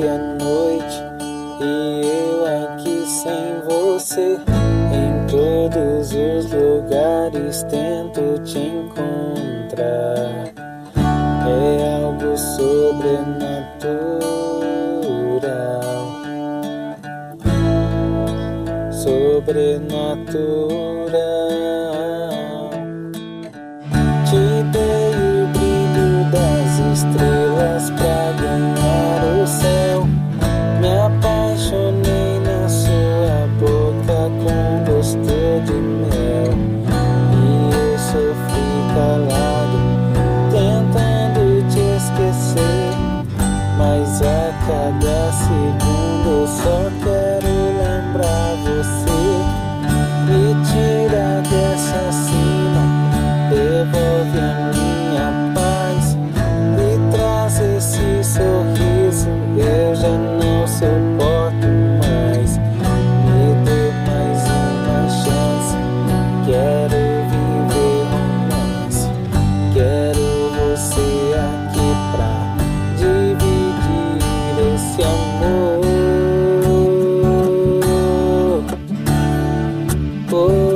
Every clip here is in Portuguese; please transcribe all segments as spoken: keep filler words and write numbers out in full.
meia-noite e eu aqui sem você. Em todos os lugares tento te encontrar. É algo sobrenatural, sobrenatural. Te dei o brilho das estrelas pra ganhar o céu. Me apaixonei na sua boca com gosto de mel. E eu sofri calado, tentando te esquecer. Mas a cada segundo eu só quero lembrar você. Me tira dessa sina, devolve a minha paz. Me traz esse sorriso, eu já não suporto mais. Me dê mais uma chance, quero viver romance. Quero você aqui pra dividir esse amor. Oh.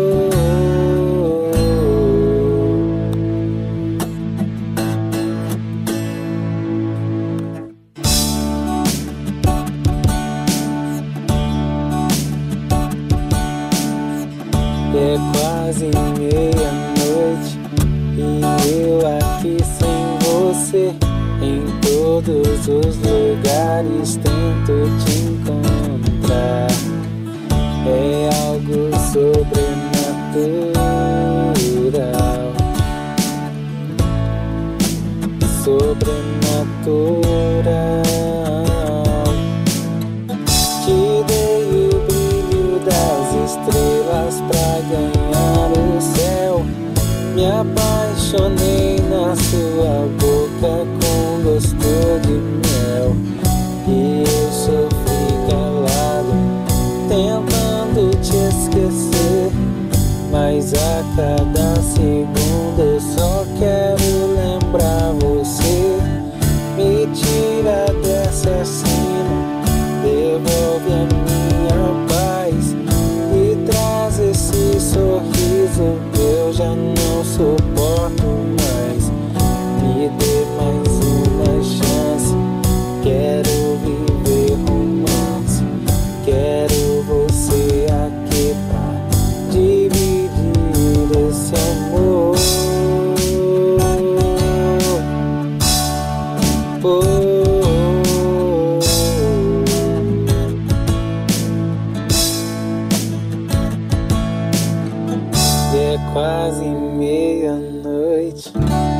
É quase meia-noite e eu aqui sem você. Em todos os lugares tento te encontrar. É algo sobrenatural, sobrenatural. Te dei o brilho das estrelas pra ganhar o céu. Me apaixonei na sua boca com gosto de mel. E eu sofri calado, tentando te esquecer. Mas a cada segundo eu só quero lembrar você. Me tira dessa sina, devolve a minha paz. Me traz esse sorriso, eu já não suporto mais. Me dê mais uma chance, quero viver romance. Quero você aqui pra dividir esse amor. Oh. É quase meia-noite